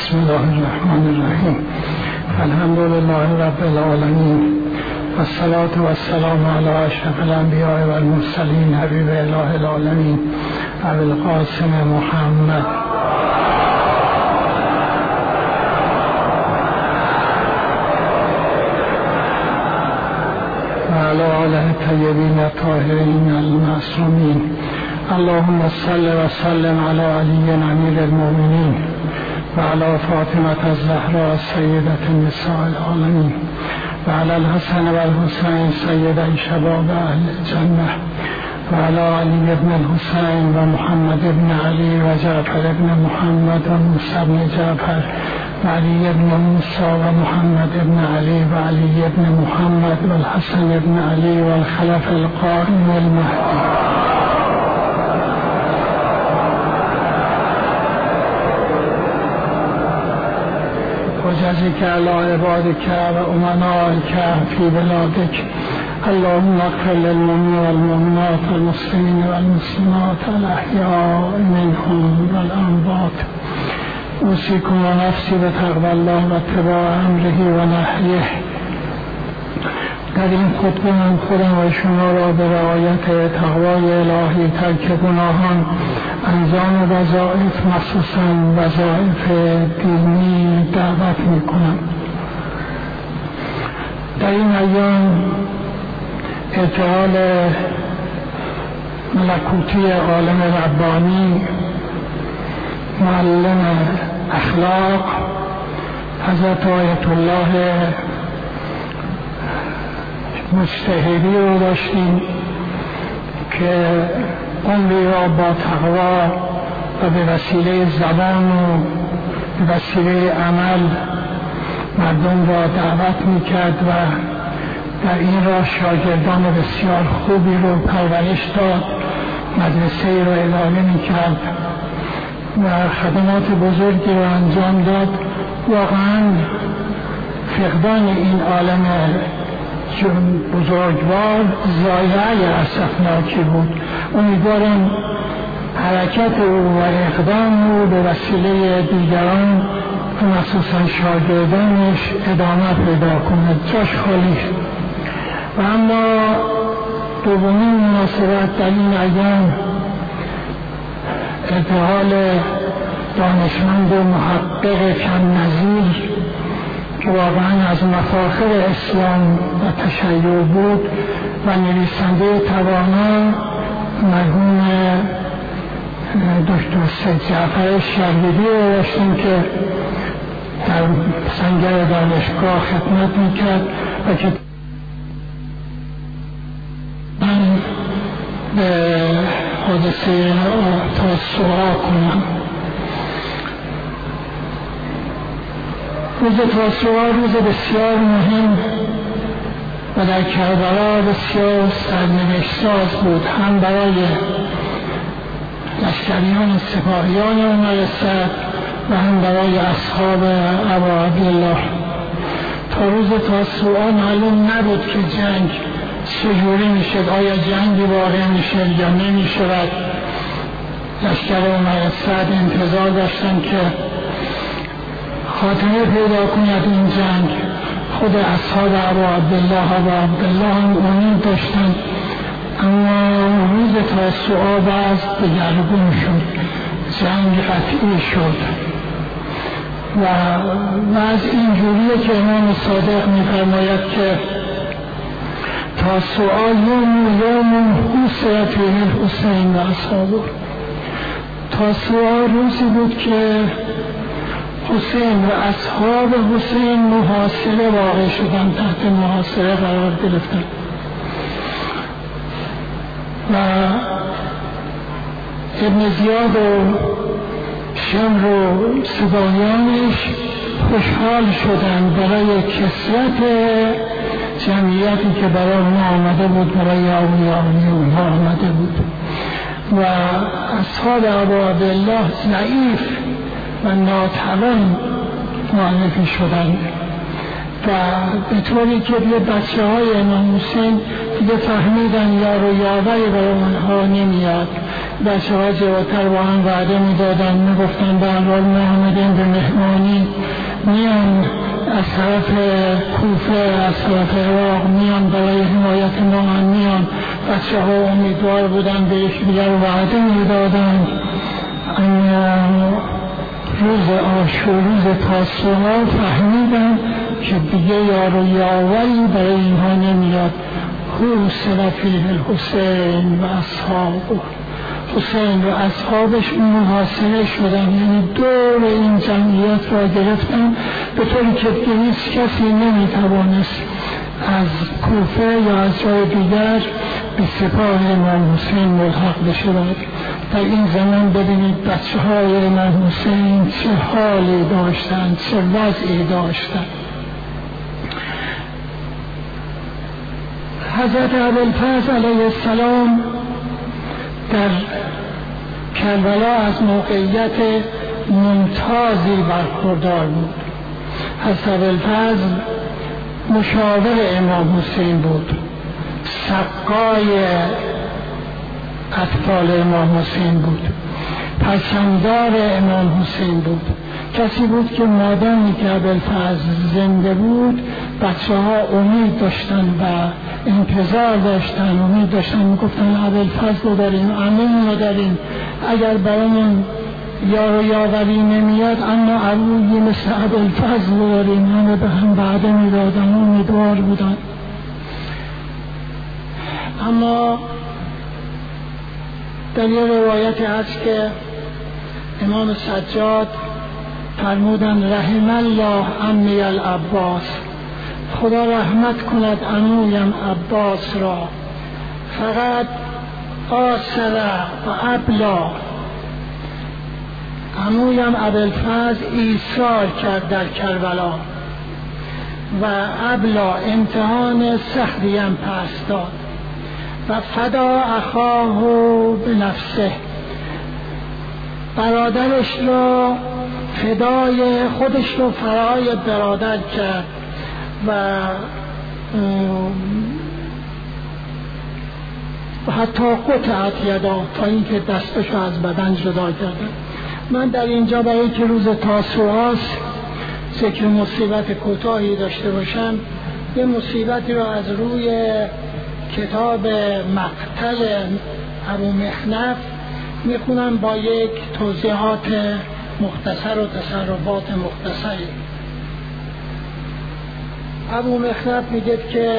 بسم الله الرحمن الرحیم. الحمد لله رب العالمین والصلاة والسلام علی اشرف الانبیاء والمرسلین حبیب اله العالمین ابی القاسم محمد و علی آله الطیبین الطاهرین المعصومین. اللهم صل و سلم علی علی امیر المؤمنین و علی فاطمة الزهراء سیدة النساء العالمین و علی الحسن و الحسین سیدی شباب اهل الجنة و علی علی بن الحسین و محمد بن علی و جعفر بن محمد و موسی بن جعفر و علی بن موسی و محمد بن علی و علی بن محمد و الحسن بن علی و الخلف القائم المهدی. وجزك على عبادك وأمنائك في بلادك. اللهم اغفر للمؤمنين والمؤمنات والمسلمين والمسلمات الأحياء منهم والأموات. أوصيكم ونفسي بتقوى الله واتباع أمره ونهيه. در این خطبه من خودم و شما را به رعایت تقوای الهی، ترک گناهان، انجام وظایف مخصوصا وظایف دینی دعوت می کنم. در این ایام ارتحال ملکوتی عالم ربانی، معلم اخلاق حضرت آیت الله مجتهدی رو داشتیم که عمری را با تقوا و به وسیله زبان و به وسیله عمل مردم را دعوت میکرد و در این راه شاگردان بسیار خوبی رو پرورش داد، مدرسه را اداره میکرد و خدمات بزرگی را انجام داد. واقعا فقدان این عالم بزرگوار ضایعه اسفناکی بود. امیدوارم حرکت او و اقدام او به وسیله دیگران و مخصوصا شاگردانش ادامه پیدا کند، جاش خالی. و اما دومین مناسبت در این ایام ارتحال دانشمند و محقق کم نظیر که واقعا از مفاخر اسلام و تشیع بود و نویسنده توانا مرحوم دکتر سید جعفر شهیدی رو داشتیم که در سنگر دانشگاه خدمت میکرد و که من به حادثه تاسوعا کنم. روز تاسوعا روز بسیار مهم و در کربلا بسیار سرنوشت‌ساز بود، هم برای لشکریان سپاهیان امر سعد و هم برای اصحاب ابا عبدالله. تا روز تاسوعا معلوم نبود که جنگ چجوری میشد، آیا جنگی واقع میشد یا نمیشود. لشکر امر سعد انتظار داشتن که خاتمه پیدا کند این جنگ. خود اصحاب ابا عبدالله هم امید داشتن، اما روز تاسوعا باز دگرگون شد، جنگ قطعی شد و از اینجوریه که امام صادق می‌فرماید که تاسوعا یوم حسرت فیه الحسین و اصحابه. تاسوعا روزی بود که حسین و اصحاب حسین محاصره واقع شدن، تحت محاصره قرار گرفتن و ابن زیاد و شمر و سبایانش خوشحال شدن برای کثرت جمعیتی که برای اونها آمده بود، برای اولیاء اونها آمده بود و اصحاب ابا عبدالله ضعیف و ناتوان معرفی شدند. و به طوری که دیگه بچه های امام حسین دیگه فهمیدن یار و یاوری برای اونها نمیاد. بچه ها جواتر با هم وعده میدادن، میگفتن به حال ما آمدیم به مهمانی، میان از طرف کوفه، از طرف عراق میان برای حمایت ما هم میان. بچه ها امیدوار بودن، به یکدیگر وعده میدادن. روز عاشورا، روز تاسوعا فهمیدن که دیگه یار و یاوری برای اینها نمیاد. حسن فیه الحسین و اصحابه، حسین و اصحابش محاصره شدن، یعنی دور این جمعیت را گرفتن به طوری که هیچ کسی نمیتوانست از کوفه یا از جای دیگر به سپاه امام حسین ملحق بشود. در این زمان ببینید بچه های امام حسین چه حالی داشتند، چه وضعی داشتند. حضرت ابوالفضل علیه السلام در کربلا از موقعیت ممتازی برخوردار بود. حضرت ابوالفضل مشاور امام حسین بود، سقای اطفال امام حسین بود، پرچمدار امام حسین بود. کسی بود که مادامی که ابوالفضل زنده بود بچه ها امید داشتن و انتظار داشتن، امید داشتن، میگفتن ابوالفضل رو داریم، امین رو داریم، اگر برامون یار و یاوری نمیاد اما عروضی مثل ابوالفضل رو داریم. همه به هم وعده میدادن، امیدوار بودن. اما در یه روایت هست که امام سجاد فرمودن رحم الله عمی العباس، خدا رحمت کند عمویم عباس را، فقط آسر و ابلا. عمویم ابوالفضل ایثار کرد در کربلا و ابلا امتحان سختیم پس داد و فدا اخاه به نفسه، برادرش را فدای خودش رو فرای برادر کرد و حتی قطعت یدا، تا اینکه دستش رو از بدن جدا کردن. من در اینجا برای که روز تاسوعاست ذکر مصیبت کوتاهی داشته باشم، یه مصیبتی رو از روی کتاب مقتل ابو مخنف میخونم با یک توضیحات مختصر و تصرفات مختصری. ابو مخنف میگه که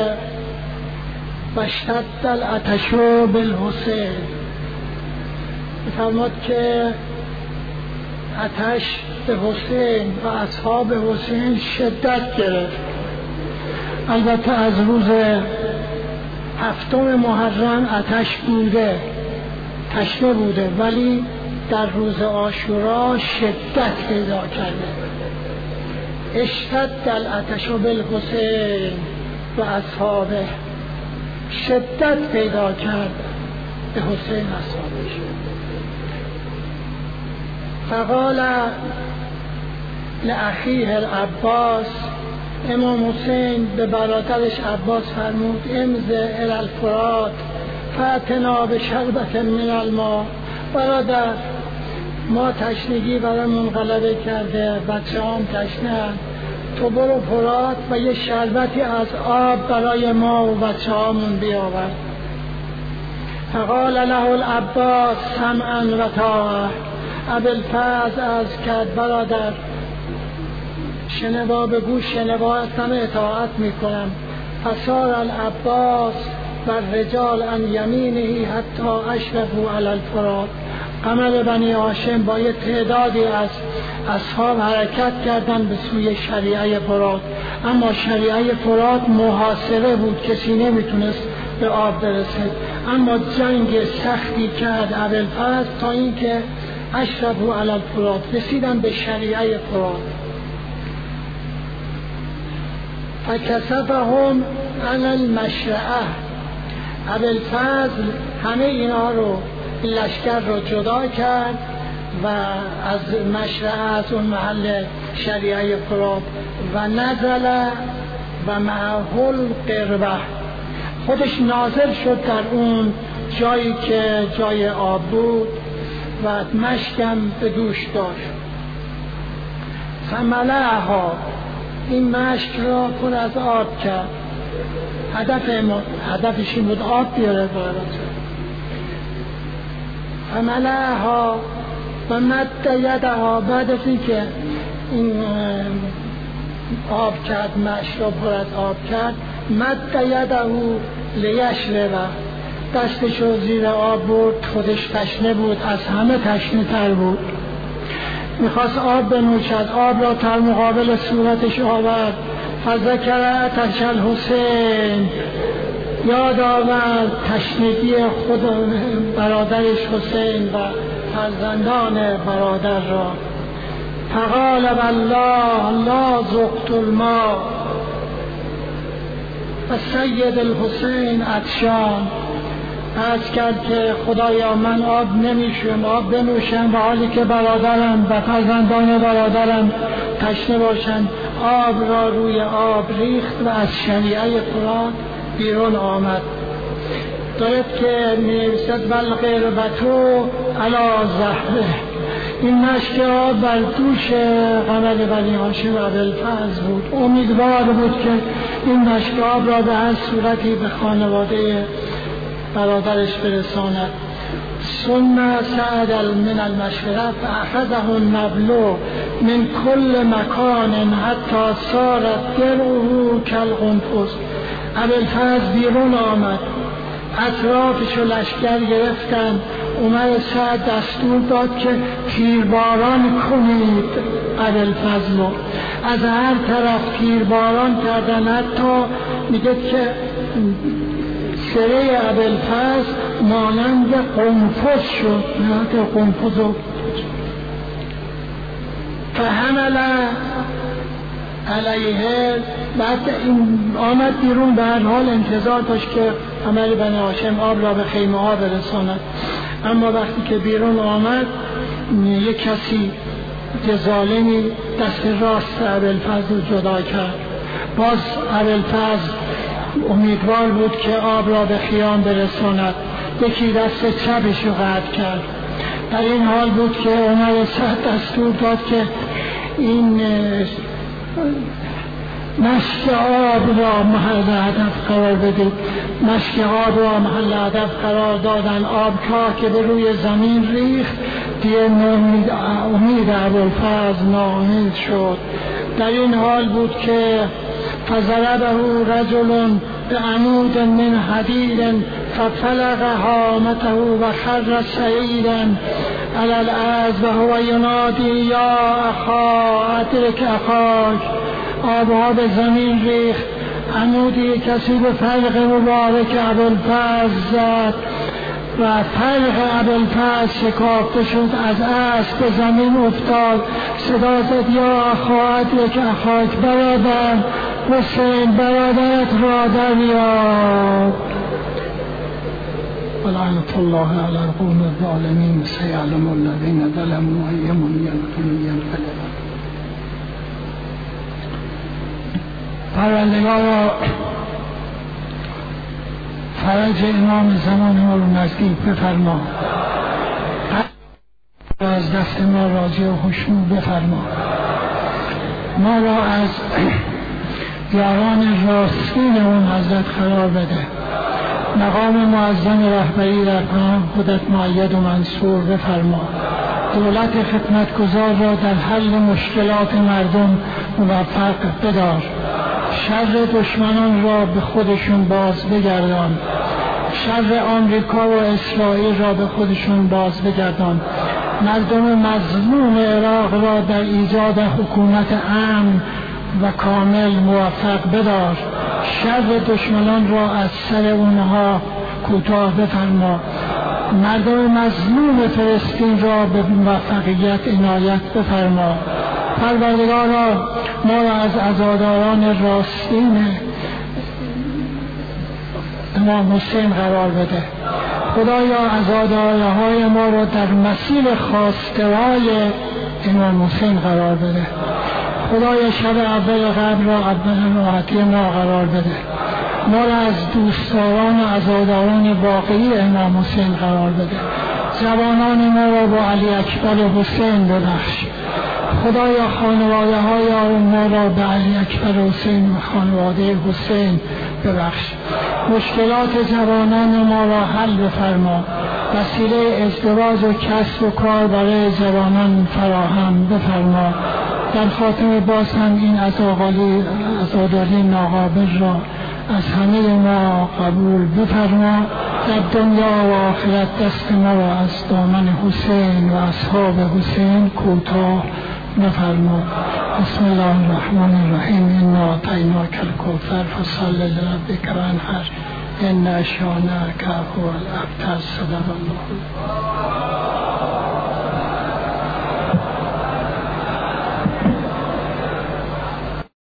بشتد العطش بالحسین، میفرماد که آتش به حسین و اصحاب حسین شدت گرفت. البته از روز 7 محرم آتش بوده، تشنه بوده، ولی در روز عاشورا شدت پیدا کرده. اشتد العطش بالحسین و اصحابه، شدت پیدا کرد به حسین اصحابش. فقال لأخیه العباس، امام حسین به برادرش عباس فرمود امضی الی الفرات فاتنا بشربة من الماء، برادر ما تشنگی برامون غلبه کرده، بچه هم تشنه، تو برو فرات و یه شربتی از آب برای ما و بچه هامون بیاور. فقال له العباس سمعا و طاعة، ابوالفضل از کرد برادر شنوا به گوش، شنوا هستم، اطاعت میکنم. فصار العباس و الرجال عن یمینه حتی اشرفوا علی الفرات، قمر بنی هاشم با یه تعدادی از اصحاب حرکت کردن به سوی شریعه فرات، اما شریعه فرات محاصره بود، کسی نمیتونست به آب برسه. اما جنگ سختی کرد ابوالفضل تا اینکه اشرفوا علی الفرات، رسیدن به شریعه فرات. فکسفهم عن المشرعه، ابوالفضل همه اینا رو، لشکر رو جدا کرد و از مشرعه، از اون محل شریعه فرات، و نزل و معهل قربه، خودش نازل شد در اون جایی که جای آب بود و مشکم به دوش داشت. فملأها، این مشک را پر از آب کرد. هدفش این بود آب بیاره برات. فملأها و مد یدها، بعد از این که این آب کرد، مشک را پر از آب کرد، مد یده لیشرب، دستش رو زیر آب برد. خودش تشنه بود، از همه تشنه تر بود، میخواست آب بنوشد. آب را در مقابل صورتش آورد. فذکر عطش الحسین، یاد آورد تشنگی خود برادرش حسین و فرزندان برادر را. فقال والله لا ذقت الماء و سید الحسین عطشان. عرض کرد که خدایا من آب بنوشم و حالی که برادرم و فرزندان برادرم تشنه باشند. آب را روی آب ریخت و از شریعه قرآن بیرون آمد. دارد که می‌نویسد والقربتو علی ظهره، این مشک آب بر دوش قمر بنی هاشم ابوالفضل بود. امیدوار بود که این مشک آب را به هر صورتی به خانواده برادرش برساند. ثم صعد من المشرف فاخذه النبل من كل مکان حتی صارت درعه کالقنفذ. ابوالفضل بیرون آمد، اطرافش لشکر گرفتند. عمر سعد دستور داد که تیرباران کنید ابوالفضل، از هر طرف تیرباران کردن. حتی میگه که سره ابوالفضل مانند قنفذ شد، مانند قنفذ. فحمل علیه، بعد این آمد بیرون، به هر حال انتظار داشت که قمر بنی هاشم آب را به خیمه ها برساند. اما وقتی که بیرون آمد، یک کسی که ظالمی دست راست ابوالفضل جدا کرد. باز ابوالفضل امیدوار بود که آب را به خیام برساند. یکی دست چپش رو قطع کرد. در این حال بود که عمر سعد دستور داد که این مشک آب را محل هدف قرار بدید. مشک آب را محل هدف قرار دادن. آب که به روی زمین ریخت، دیگه امید ابوالفضل ناامید شد. در این حال بود که فضربه رجل بعمود من حدید ففلق هامته و خر سعیدا علی الارض و هو ینادی یا اخا ادرک اخاک. آبها به زمین ریخت. عمودی کسی به فرق مبارک ابوالفضل زد و فرق ابوالفضل شکافته شد، از اسب به زمین افتاد. صدا زد یا اخا ادرک اخاک، برادر حسین برادرت را دریاب. ولعنة الله علی القوم الظالمین سیعلم الذین ظلموا ای منقلبون. پروردگارا فرج امام زمان ما رو نزدیک بفرما، از دست ما راضی و خشنود بفرما. ما را از یاران راستین اون حضرت قرار بده. مقام معظم رهبری در پناه خودت مؤید و منصور بفرما. دولت خدمتگزار را در حل مشکلات مردم موفق بدار. شر دشمنان را به خودشون باز بگردان. شر آمریکا و اسرائیل را به خودشون باز بگردان. مردم مظلوم عراق را در ایجاد حکومت امن و کامل موفق بدار. شر دشمنان را از سر اونها کوتاه بفرما. مردم مظلوم فلسطین را به موفقیت عنایت بفرما. پروردگارا ما را از عزاداران راستین امام حسین قرار بده. خدایا عزادارهای ما را در مسیر خواسته‌های امام حسین قرار بده. خدای شب اول قبر را اول راحتی ما قرار بده. ما را از دوستداران و عزاداران واقعی امام حسین قرار بده. جوانان ما را با علی اکبر حسین ببخش. خدایا خانواده های ما را به علی اکبر حسین و خانواده حسین ببخش. مشکلات جوانان ما را حل بفرما. وسیله ازدواج و کسب و کار برای جوانان فراهم بفرما. در خاتمه باز هم این عزاداری ناقابل را از همه ما قبول بفرما. در دنیا و آخرت دست ما را از دامن حسین و اصحاب حسین کوتاه نفرما. بسم الله الرحمن الرحیم. انا اعطیناک الکوثر فصل لربک وانحر ان شانئک هو الابتر. صدق الله.